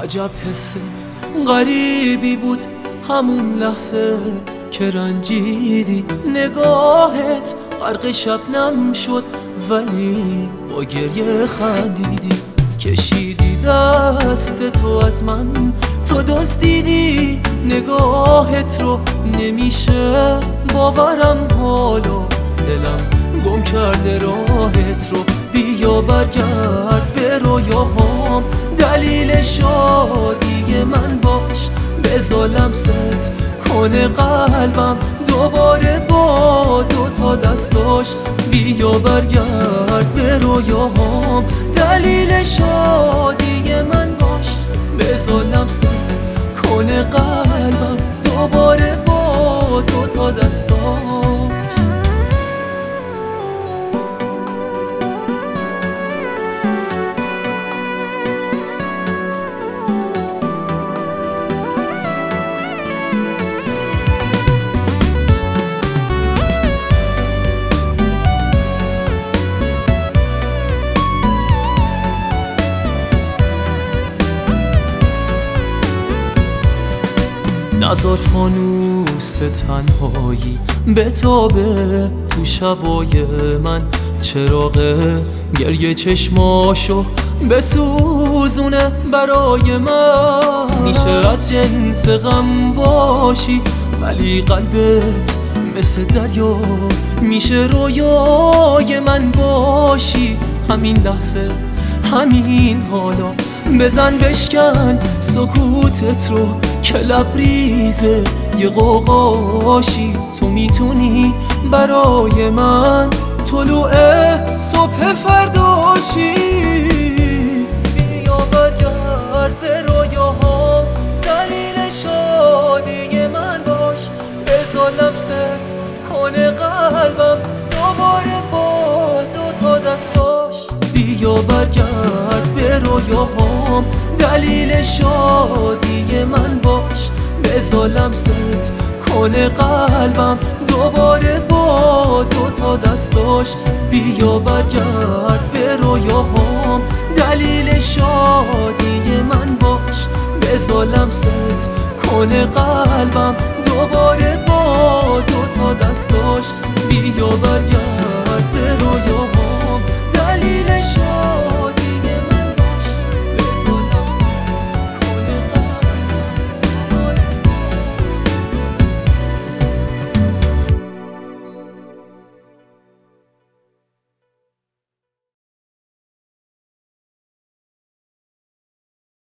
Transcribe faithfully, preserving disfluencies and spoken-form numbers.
عجب حس غریبی بود همون لحظه که رنجیدی. نگاهت غرق شبنم شد ولی با گریه خندیدی. کشیدی دست تو از من، تو دزدیدی نگاهت رو. نمیشه باورم حالا، دلم گم کرده راهت رو. بیا برگرد به رویاهام، دلیل شادی من باش. بذار لمست کنه قلبم دوباره با دوتا دستاش. بیا برگرد به رویاهام، دلیل شادی من باش. بذار لمست کنه قلبم دوباره با دوتا دستاش. نزار فانوس تنهایی بتابه تو شبای من. چراغ گریه چشماشو بسوزونه برای من. میشه از جنس غم باشی ولی قلبت مثل دریا. میشه رویای من باشی همین لحظه همین حالا. بزن بشکن سکوتت رو که لبریزه یه قوقاشی. تو میتونی برای من طلوع صبح فرداشی. بیا برگرد به رویاهام، دلیل شادی من باش. بذار لمست کنه قلبم دوباره با دوتا دستاش. بیا برگرد به رویاهام، دلیل شادی من باش. بذار لمست کنه قلبم دوباره با دوتا دستاش. بیا برگرد به رویاهام، دلیل شادی من باش. بذار لمست کنه قلبم دوباره با دوتا دستاش. بیا برگرد به رویاهام، دلیل شادی